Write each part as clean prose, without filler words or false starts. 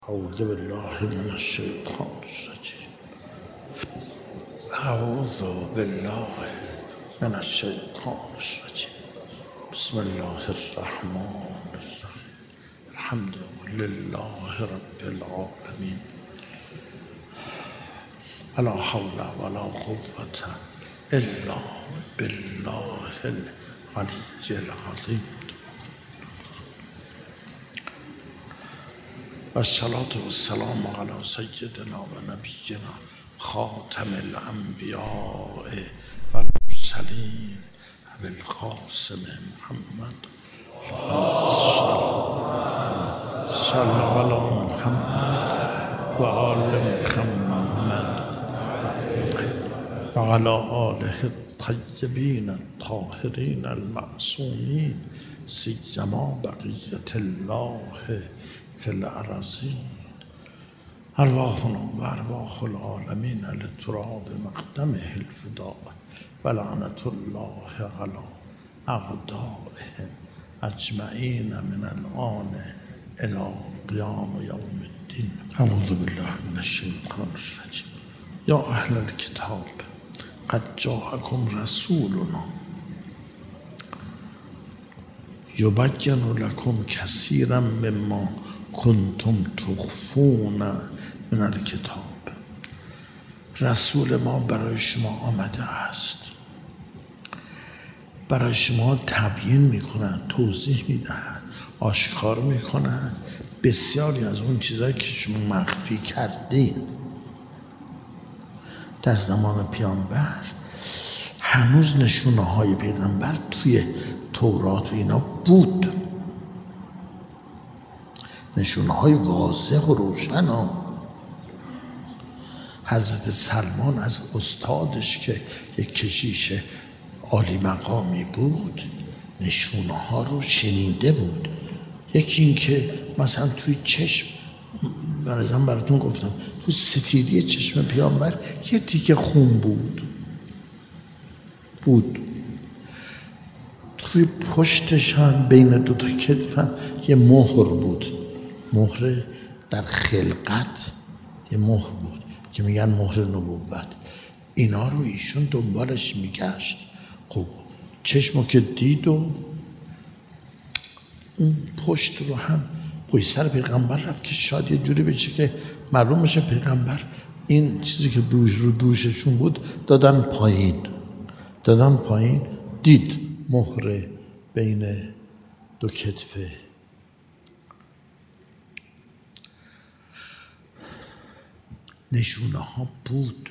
أعوذ بالله من الشيطان الرجيم. أعوذ بالله من الشيطان الرجيم. بسم الله الرحمن الرحيم. الحمد لله رب العالمين. ولا حول ولا قوة إلا بالله العلي العظيم. والصلاة والسلام على سيدنا ونبينا خاتم الأنبياء والمرسلين أبي القاسم محمد. صلى على محمد وآل محمد وعلى آله الطيبين الطاهرين المعصومين سيما بقية الله في الأراضين. أرواحنا وأرواح العالمين لتراب مقدمه الفداء ولعنة الله على أعدائهم أجمعين من الآن إلى قيام يوم الدين. أعوذ بالله من الشيطان الرجيم. يا أهل الكتاب قد جاءكم رسولنا يبين لكم كثيرا مما کنتم تخفون من الکتاب. رسول ما برای شما آمده است، برای شما تبیین میکنند، توضیح میدهند، آشکار میکنند بسیاری از اون چیزایی که شما مخفی کردین. در زمان پیامبر هنوز نشونه های پیغمبر توی تورات و اینا بود، نشونه های واضح و روشن. حضرت سلمان از استادش که یک کشیش عالی مقامی بود نشونه ها رو شنیده بود. یکی این که مثلا توی چشم، براتون گفتم تو سفیدی چشم پیامبر یه تیکه خون بود. توی پشتش هم بین دو تا کتف هم یه مهر بود، مهر در خلقت یه مهر بود که میگن مهر نبوت. اینا رو ایشون دنبالش میگشت. خب چشمو که دید و اون پشت رو هم پشت سر پیغمبر رفت که شاید یه جوری بشه که معلوم بشه پیغمبر این چیزی که رو دوششون بود دادن پایین دید مهر بین دو کتفه. نشونه ها بود.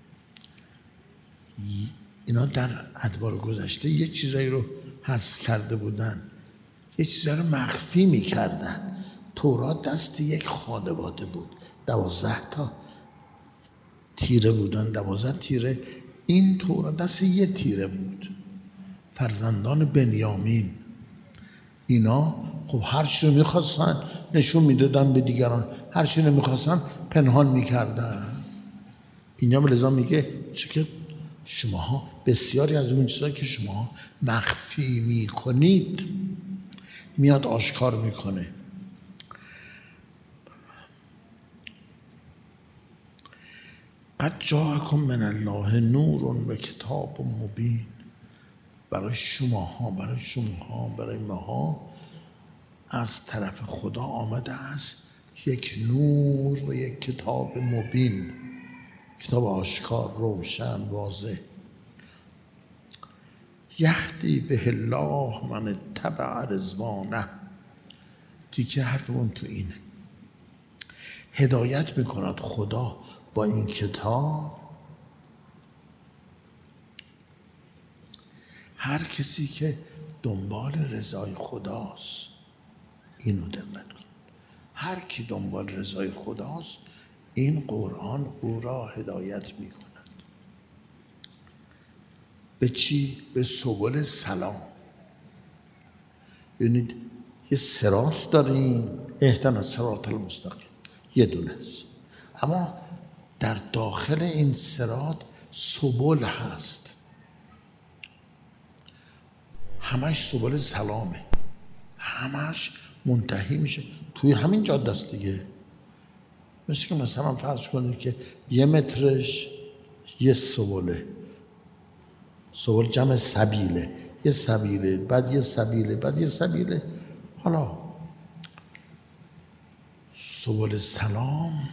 اینا در ادوار گذشته یه چیزایی رو حذف کرده بودن، یه چیزایی رو مخفی میکردن. تورات دست یک خانواده بود، 12 تا تیره بودن، 12 تیره. این تورات دست یه تیره بود، فرزندان بنیامین. اینا خب هر چی رو میخواستن نشون میدادن به دیگران، هر چی رو میخواستن پنهان میکردن. اینا لذا میگه چون شماها بسیاری از اون چیزایی که شما مخفی میکنید میاد آشکار میکنه. قد جاءکم من الله نور و کتاب مبین. برای شماها برای ماها از طرف خدا آمده است یک نور و یک کتاب مبین، کتاب آشکار، روشن، واضح. یهدی به الله من اتبع رضوانه. تیکه حرفمون تو اینه. هدایت میکند خدا با این کتاب هر کسی که دنبال رضای خداست. اینو دقت کن، هر کی دنبال رضای خداست این قرآن او را هدایت می کند. به چی؟ به سبل سلام. ببینید یه صراط داریم، اهدنا الصراط المستقیم، یه دونه است، اما در داخل این صراط سبل هست، همش سبل سلامه، همش منتهی میشه توی همین جاده است دیگه. مثل که مثلا فرض کنید که 1 مترش یه سبله، سبل جمع سبیله، یه سبیله، بعد یه سبیله، بعد یه سبیله. حالا سبل سلام،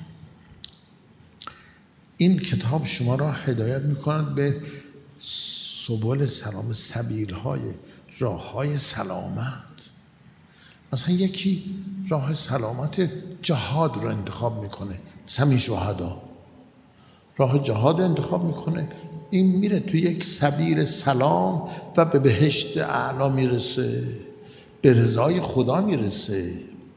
این کتاب شما را هدایت میکند به سبل سلام، سبیل‌های، راه‌های سلامت. مثلا یکی راه سلامت جهاد رو انتخاب میکنه، همین شهدا راه جهاد انتخاب میکنه، این میره توی یک سبیل سلام و به بهشت اعلا میرسه، به رضای خدا میرسه.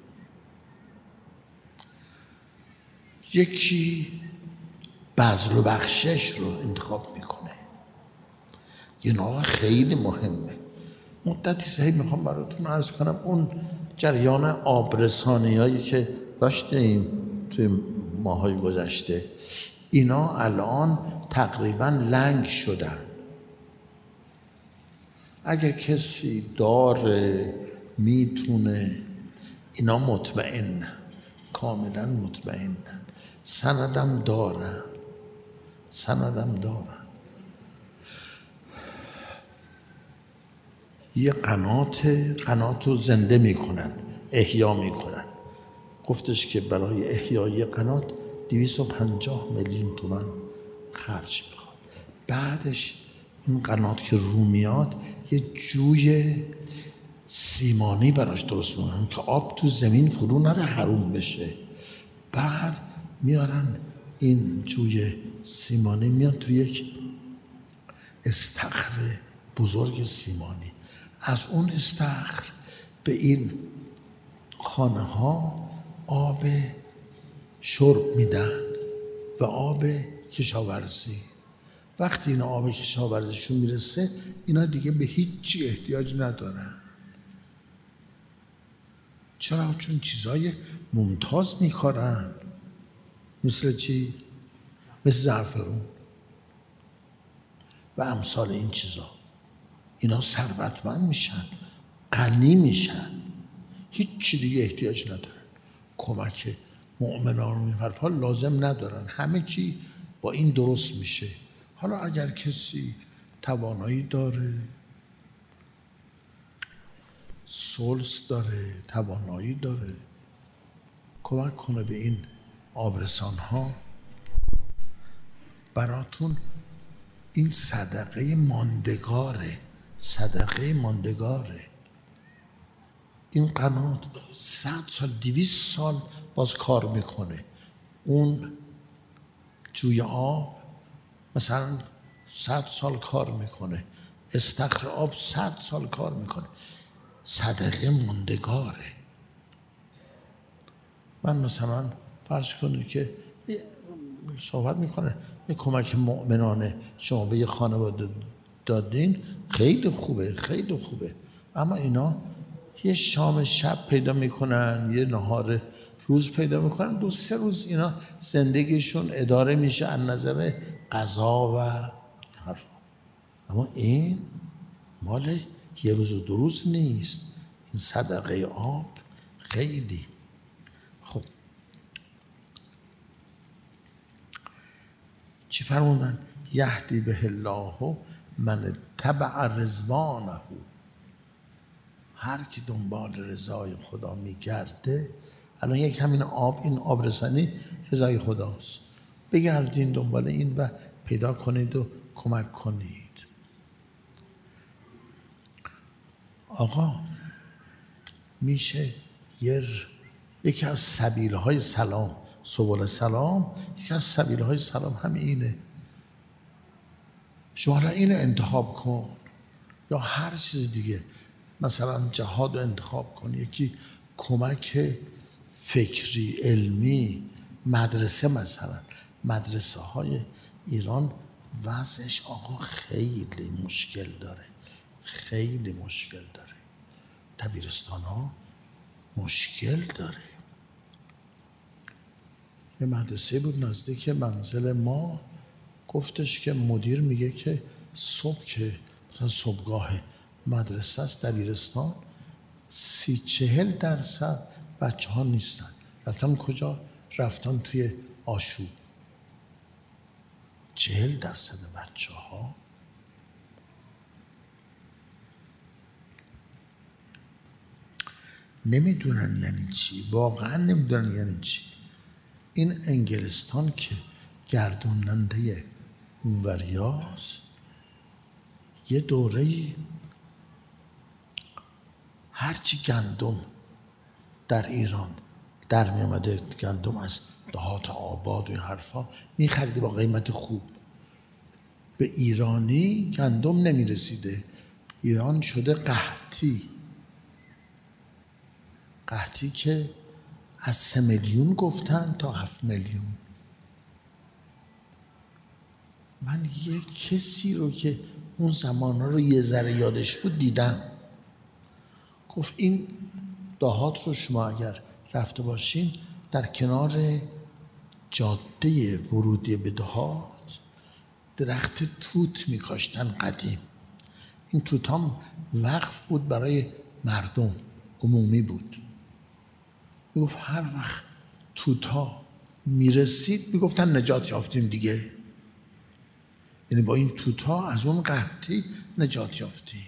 یکی بذل و بخشش رو انتخاب میکنه. یه نوع خیلی مهمه. مدتی صحیح میخوام براتون عرض کنم اون جریان آبرسانی هایی که داشتیم توی ماهای گذشته، اینا الان تقریبا لنگ شدن. اگه کسی داره میتونه، اینا مطمئن، کاملا مطمئن، سندم دارن، یه قنات رو زنده میکنن، احیا میکنن. گفتش که برای احیای قنات 250 میلیون تومان خرج میخواد. بعدش این قنات که رو میاد یه جوی سیمانی براش درست میکنن که آب تو زمین فرو نره حروم بشه. بعد میارن این جوی سیمانی میاد تو یک استخر بزرگ سیمانی، از اون استخر به این خانه ها آب شرب میدن و آب کشاورزی. وقتی این آب کشاورزیشون میرسه اینا دیگه به هیچی احتیاج ندارن. چرا؟ چون چیزای ممتاز میخورن. مثل چی؟ مثل زعفرون و امثال این چیزا. اینا ثروتمند میشن، غنی میشن، هیچی دیگه احتیاج ندارن. کمک مؤمنان و این حرفا لازم ندارن، همه چی با این درست میشه. حالا اگر کسی توانایی داره، سلس داره، توانایی داره، کمک کنه به این آبرسان ها، براتون این صدقه ماندگاره. این قنات 100 سال 200 سال باز کار میکنه. اون جوی آب مثلا 100 سال کار میکنه، استخر آب 100 سال کار میکنه. صدقه ماندگاره. من مثلا فرض کنید که صحبت میکنه یه کمک مؤمنانه شما به یه خانواده دادین، خیلی خوبه، اما اینا یه شام شب پیدا میکنن، یه نهار روز پیدا میکنن، 2-3 روز اینا زندگیشون اداره میشه از نظر غذا و حرف. اما این مال 1 روز و 2 روز نیست. این صدقه آب خیلی خب. چی فرمودن؟ یهدی به الله من تبع رضوانه، هر کی دنبال رضای خدا میگرده. الان یک همین آب، این آبرسانی رضای خداست. بگردین دنبال این و پیدا کنید و کمک کنید. آقا میشه یکی از سبیل‌های سلام، سبل سلام، یکی از سبیل‌های سلام همینه. شما را اینو انتخاب کن یا هر چیز دیگه. مثلا جهاد رو انتخاب کن، یکی کمک فکری علمی، مدرسه. مثلا مدرسه های ایران وضعش آقا خیلی مشکل داره، دبیرستان ها مشکل داره. یه مدرسه بود نزدیک منزل ما، گفتش که مدیر میگه که صبح که مثلا صبحگاه مدرسه است دبیرستان، 30-40% بچه ها نیستن. رفتم کجا؟ رفتن توی آشوب. 40% بچه ها نمیدونن یعنی چی، واقعا نمیدونن یعنی چی. این انگلستان که گردوننده اونوریاست، یه دوره‌ای هرچی گندم در ایران در می اومده، گندم از دهات آباد و این حرفا میخریده با قیمت خوب، به ایرانی گندم نمیرسیده. ایران شده قحطی که از 3 میلیون گفتن تا 7 میلیون. من یک کسی رو که اون زمانها رو یه ذره یادش بود دیدم، گفت این دهات رو شما اگر رفته باشین، در کنار جاده ورودی به دهات درخت توت میکاشتن قدیم. این توت هم وقف بود برای مردم، عمومی بود. میگفت هر وقت توتا میرسید میگفتن نجات یافتیم دیگه، یعنی با این توتا از اون قحطی نجات یافتیم.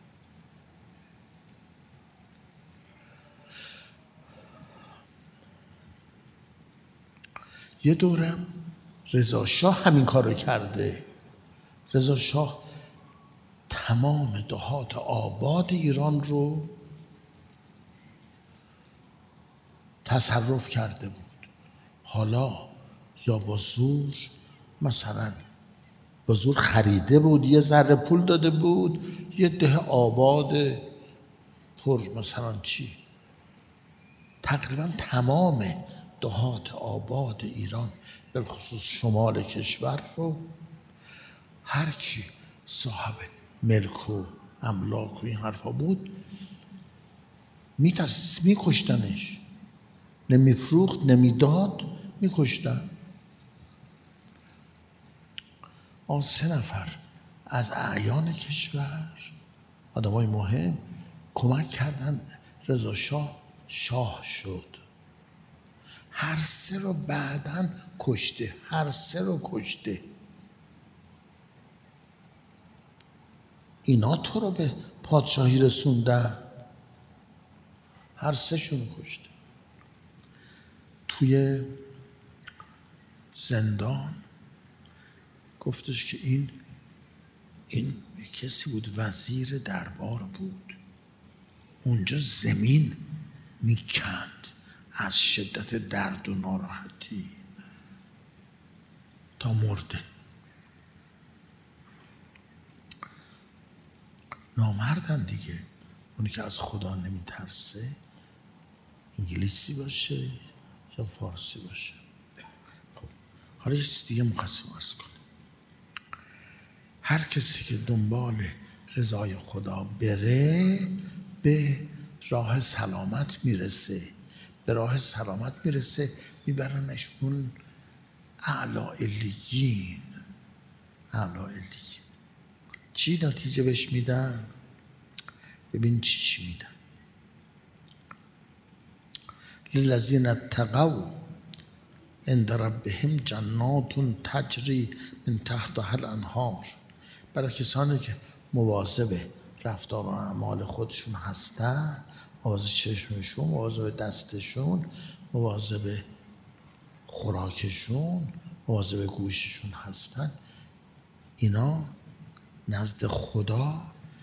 یه دورم رضا شاه همین کارو کرده. رضا شاه تمام دهات آباد ایران رو تصرف کرده بود. حالا یا با زور، مثلا با زور خریده بود، یه ذره پول داده بود، یه ده آباد پر مثلا چی، تقریبا تمام دهات آباد ایران به خصوص شمال کشور رو هر کی صاحب ملک و املاک و این حرفا بود میکشتنش، نمیفروخت نمیداد، میکشتن. 3 نفر از اعیان کشور، آدمای مهم، کمک کردن رضا شاه شد. هر 3 رو بعداً کشته، هر 3 رو کشته. اینا تو رو به پادشاهی رسوندن، هر 3 شون کشته. توی زندان گفتش که این کسی بود وزیر دربار بود، اونجا زمین میکند از شدت درد و ناراحتی تا مرده. نامردن دیگه. اونی که از خدا نمیترسه، انگلیسی باشه یا فارسی باشه. خب حالا یه چیز دیگه مقسم عرض کنم. هر کسی که دنبال رضای خدا بره به راه سلامت میرسه، به راه سلامت میرسه، میبرنش اون اعلی علیین. چی نتیجه بهش میدن؟ ببین چی میدن. للذین اتقوا عند ربهم جنات تجری من تحتها الانهار. برای کسانی که مواظب رفتار و اعمال خودشون هستن، مواظب چشمشون، مواظب دستشون، مواظب خوراکشون، مواظب گوششون هستن، اینا نزد خدا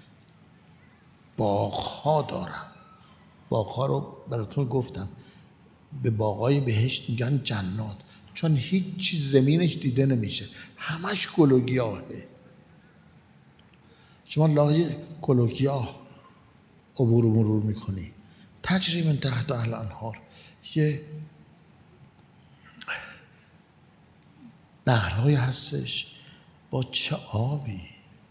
باغ‌ها دارن. باغ‌ها رو براتون گفتم، به باغ‌های بهشت میگن جنات، چون هیچ چیز زمینش دیده نمیشه، همش گل و گیاهه. شما لای گل و گیاه عبور و مرور میکنی، تجری من تحت الانهار، یه نهرهای هستش با چه آبی،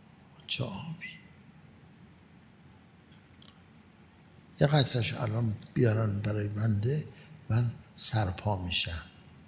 یه قطرش الان بیارن برای بنده، من سرپا میشم.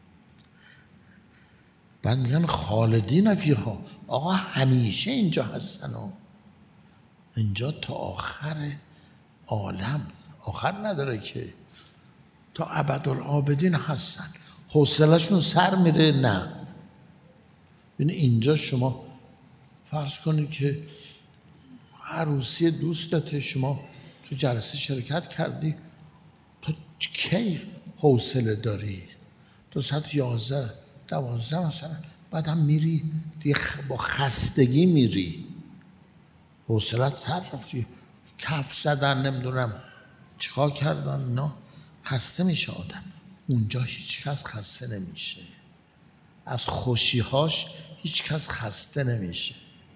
بعد میگن خالدین فیها، آقا همیشه اینجا هستن و اینجا تا آخر عالم، آخر نداره که، تا ابدالآبدین هستن. حوصله‌شون سر میره؟ نه. یعنی اینجا شما فرض کنید که عروسی دوستت، شما تو جلسه شرکت کردی، تو کی حوصله داری؟ تو ساعت 11 12 مثلا بعد هم میری دیگه با خستگی میری، حوصلت سر رفتی، کف زدن نمیدونم چیکار کردن، نه خسته میشه آدم. اونجا هیچ کس خسته نمیشه، از خوشیهاش هیچ کس خسته نمیشه.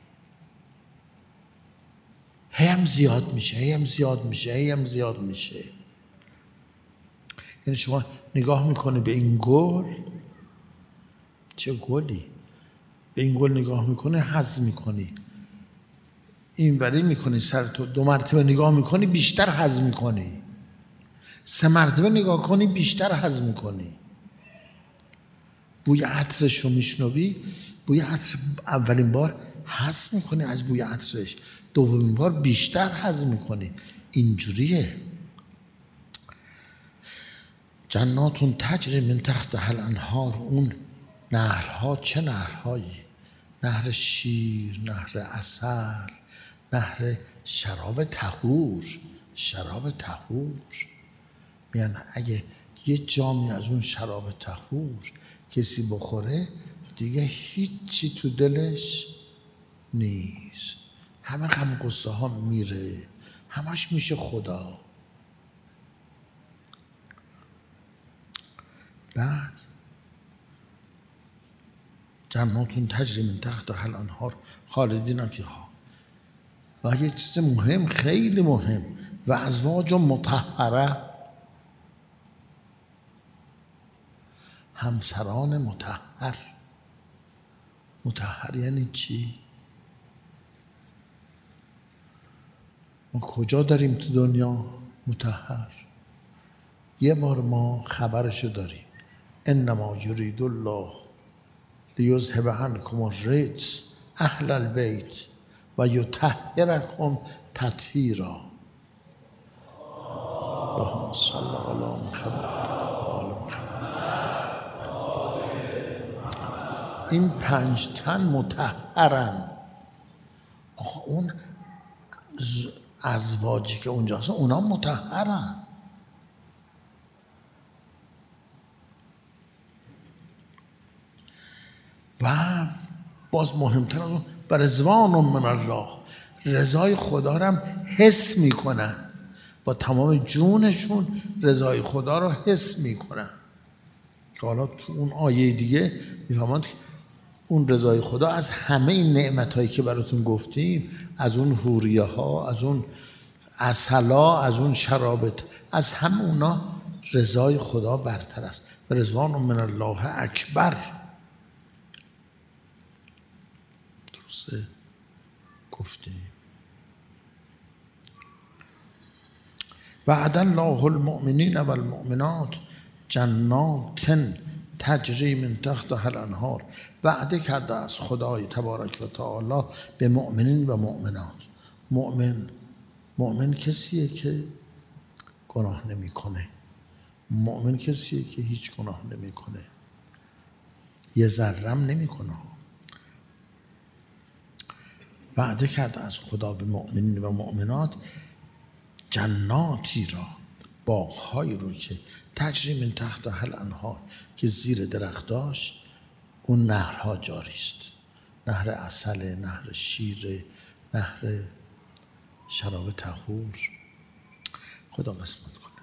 هم زیاد میشه، هم زیاد میشه، هم زیاد میشه. یعنی شما نگاه میکنی به این گل، چه گلی، به این گل نگاه میکنی حظ میکنی، این وری میکنی سرتو 2 مرتبه نگاه میکنی بیشتر حظ میکنی، 3 مرتبه نگاه کنی بیشتر حظ میکنی. بوی عطرش رو میشنوی، بوی عطر اولین بار حظ میکنی از بوی عطرش، دومین بار بیشتر حظ میکنی. اینجوریه. جناتون تجری من تحتها الانهار، اون نهرها چه نهرهایی؟ نهر شیر، نهر عسل، نهر شراب طهور. شراب طهور میان اگه یه جامی از اون شراب طهور کسی بخوره دیگه هیچی تو دلش نیست، همه غم غصه ها میره، همش میشه خدا. بعد جناتون تجری من تحتها الانهار خالدین فیها. و یه چیز مهم، خیلی مهم، و ازواج مطهره، همسران مطهر. مطهر یعنی چی؟ ما کجا داریم تو دنیا مطهر؟ یه بار ما خبرشو داریم، انما یرید الله لیذهب عنکم الرجس اهل البیت و یطهرکم تطهیرا. اللهم صل علی محمد. این 5 تن مطهرن. آخه اون ازواجی که اونجا هستن اونا مطهرن. و باز مهمتر از اون، و رضوان من الله، رضای خدا رو هم حس میکنن، با تمام جونشون رضای خدا رو حس میکنن. که حالا تو اون آیه دیگه میفهمند که اون رضای خدا از همه این نعمتایی که براتون گفتیم، از اون حوریه ها، از اون عسلا، از اون شرابت، از همه اونا رضای خدا برتر است. و رضوان من الله اکبر. درسته گفتیم. وعد الله المؤمنین و المؤمنات جنات تجری من تحتها الانهار. وعده کرده از خدای تبارک و تعالی به مؤمنین و مؤمنات. مؤمن کسیه که گناه نمیکنه. مؤمن کسیه که هیچ گناه نمیکنه، یه ذرم نمیکنه. وعده کرده از خدا به مؤمنین و مؤمنات جناتی را، باغ‌هایی رو که تجری من تحتها الانهار، که زیر درختاش اون نهرها جاری است. نهر عسل، نهر شیر، نهر شراب طهور. خدا قسمت کنه.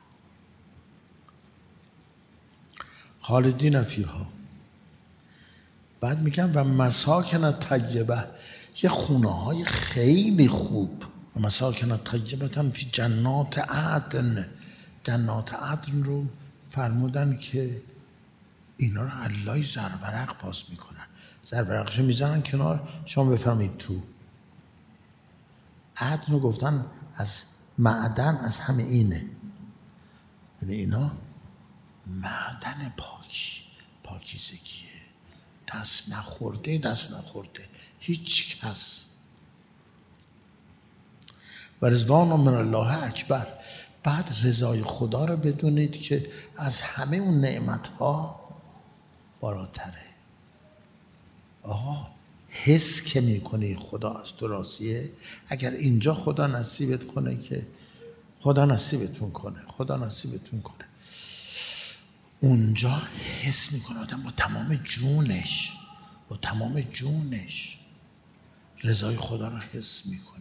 خالدین فیها. بعد میگم و مساکن طیبه، یه خونه های خیلی خوب. و مساکن طیبه فی جنات عدن. جنات عدن رو فرمودن که اینا رو علای زرورق باز میکنن، زرورقشو میزنن کنار، شما بفهمید تو. عدن رو گفتن از معدن، از همه اینه، یعنی اینا معدن پاکیزگیه، دست نخورده هیچ کس. و رضوان من الله اکبر. بعد رضای خدا رو بدونید که از همه اون نعمت ها بالاتره. آقا حس که میکنی خدا از تو راضیه، اگر اینجا خدا نصیبت کنه که خدا نصیبتون کنه، خدا نصیبتون کنه، اونجا حس میکنه آدم با تمام جونش، با تمام جونش رضای خدا رو حس میکنه.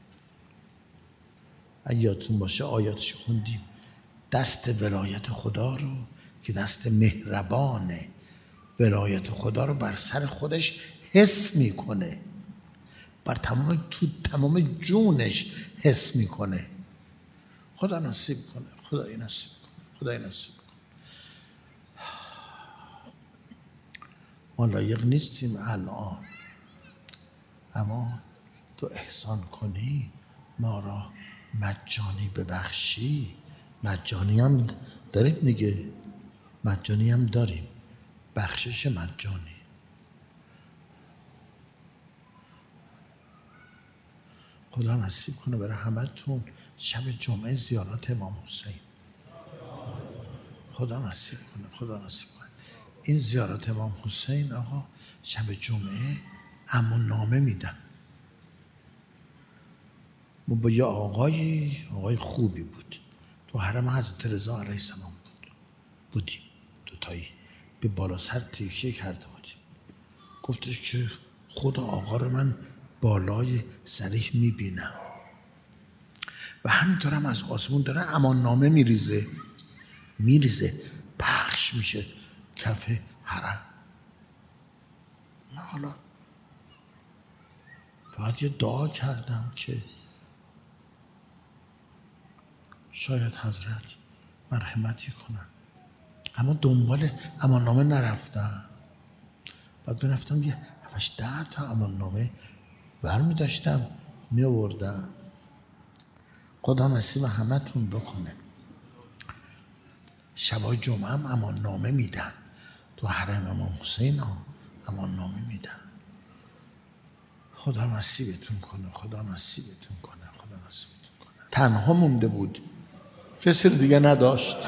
اگه یادتون باشه آیاتش خوندیم، دست ولایت خدا رو که دست مهربانه، ولایت خدا رو بر سر خودش حس میکنه، بر تمام جونش حس میکنه. خدا نصیب کنه، خدای نصیب کنه، خدای نصیب کنه. ما لایق نیستیم الان، اما تو احسان کنی، ما را مجانی ببخشی. مجانی هم داریم دیگه، مجانی هم داریم، بخشش مجانی. خدا نصیب کنه برای همتون شب جمعه زیارت امام حسین. خدا نصیب کنه، خدا نصیب کنه. این زیارت امام حسین آقا شب جمعه اما نامه میدن. ما با یه آقای خوبی بود تو حرم حضرت رضا علیه السلام بودیم دوتایی، به بالا سر تکیه کرده بودیم. گفتش که خدا آقا رو من بالای سرش میبینم و همینطور هم از آسمون داره امان نامه میریزه پخش میشه کف حرم. من حالا فقط یه دعا کردم که شاید حضرت مرحمتی کنن، اما دنبال اماننامه نرفتم. بعد برفتم یه 7-10 تا اماننامه برمی داشتم می آوردم. خدا نصیب همتون بکنه. شبای جمعه هم اماننامه میدن تو حرم امام حسین، اماننامه میدن. خدا نصیبتون کنه، خدا نصیبتون کنه، خدا نصیبتون کنه. تنها مونده بود، کسی دیگه نداشت.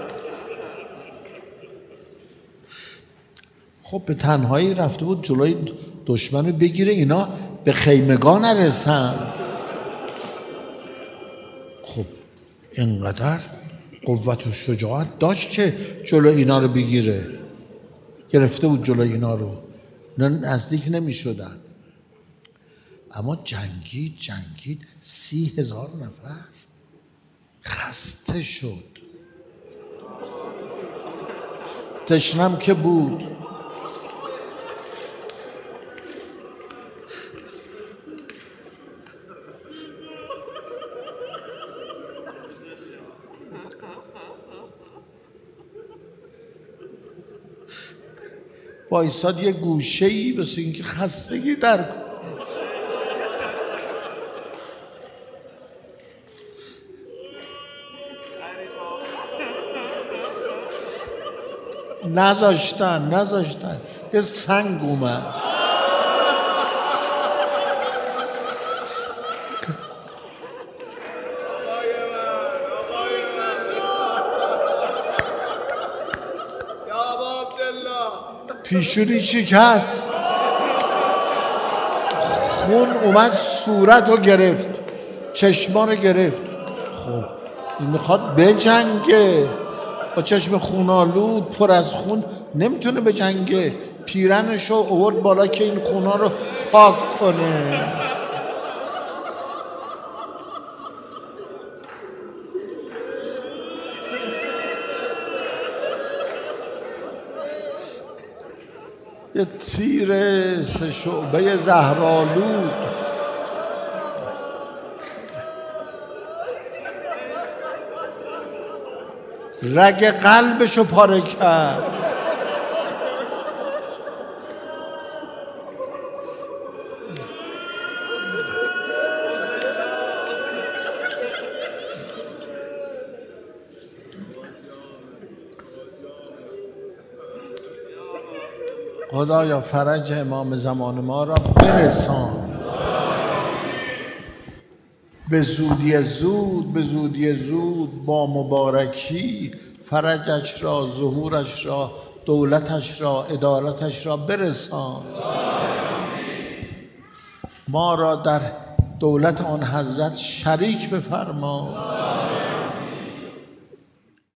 خب به تنهایی رفته بود جلوی دشمن بگیره اینا به خیمگاه نرسن. خب اینقدر قوت و شجاعت داشت که جلوی اینا رو بگیره، گرفته بود جلوی اینا رو، اینا نزدیک نمی شدن. اما جنگید 30,000 نفر خسته شد. تشنم که بود. وایساد یه گوشه‌ای بس اینکه خستگی در کن. نذاشتن یه سنگ اومد. پیشونی شکست، خون اومد صورت رو گرفت، چشما رو گرفت. خب این میخواد بجنگه با چشم خونالود پر از خون، نمیتونه بجنگه. پیرنشو آورد بالا که این خونا رو پاک کنه. یه تیر 3 شعبه زهرآلود رگ قلبشو پاره کرد. خدایا فرج امام زمان ما را برسان به زودی زود با مبارکی. فرجش را ظهورش را دولتش را، ادارتش را برسان. ما را در دولت آن حضرت شریک بفرما.